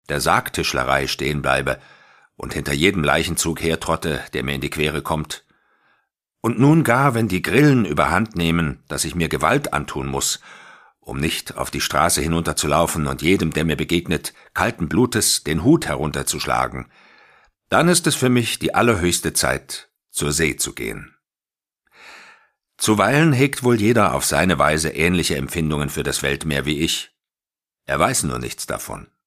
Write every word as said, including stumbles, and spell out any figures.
der Sargtischlerei stehen bleibe und hinter jedem Leichenzug hertrotte, der mir in die Quere kommt. Und nun gar, wenn die Grillen überhand nehmen, dass ich mir Gewalt antun muss, um nicht auf die Straße hinunterzulaufen und jedem, der mir begegnet, kalten Blutes den Hut herunterzuschlagen, dann ist es für mich die allerhöchste Zeit, zur See zu gehen. Zuweilen hegt wohl jeder auf seine Weise ähnliche Empfindungen für das Weltmeer wie ich. Er weiß nur nichts davon.